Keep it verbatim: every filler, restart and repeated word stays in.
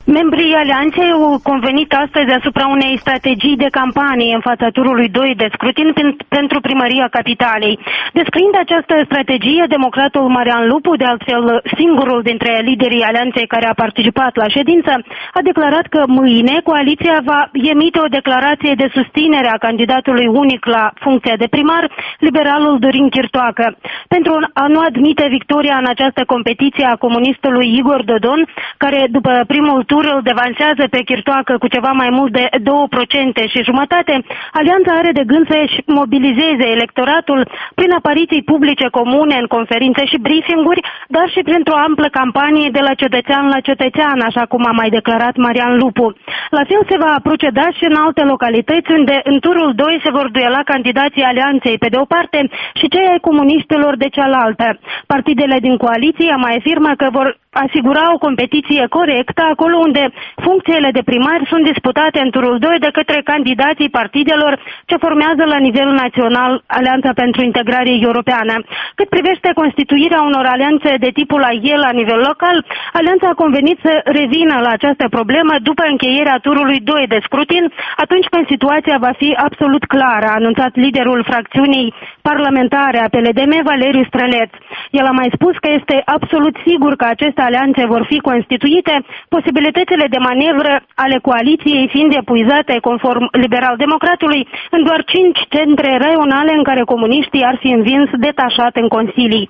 Membrii Alianței au convenit astăzi asupra unei strategii de campanie în fața turului doi de scrutin pentru primăria capitalei. Descriind această strategie, democratul Marian Lupu, de altfel singurul dintre liderii Alianței care a participat la ședință, a declarat că mâine coaliția va emite o declarație de susținere a candidatului unic la funcția de primar, liberalul Dorin Chirtoacă. Pentru a nu admite victoria în această competiție a comunistului Igor Dodon, care după primul tur îl devansează pe Chirtoacă cu ceva mai mult de două procente și jumătate, Alianța are de gând să-și mobilizeze electoratul prin apariții publice comune în conferințe și briefinguri, dar și printr-o amplă campanie de la cetățean la cetățean, așa cum a mai declarat Marian Lupu. La fel se va proceda și în alte localități, unde în turul doi se vor duela candidații Alianței pe de o parte și cei ai comuniștilor de cealaltă. Partidele din coaliție mai afirmă că vor asigura o competiție corectă acolo unde funcțiile de primari sunt disputate în turul doi de către candidații partidelor ce formează la nivel național Alianța pentru Integrare Europeană. Cât privește constituirea unor alianțe de tipul A I E la nivel local, Alianța a convenit să revină la această problemă după încheierea turului doi de scrutin, atunci când situația va fi absolut clară, a anunțat liderul fracțiunii parlamentare a P L D M, Valeriu Străleț. El a mai spus că este absolut sigur că aceste alianțe vor fi constituite, posibilitățile de manevră ale coaliției fiind epuizate conform liberal-democratului în doar cinci centre raionale în care comuniștii ar fi învins detașat în consilii.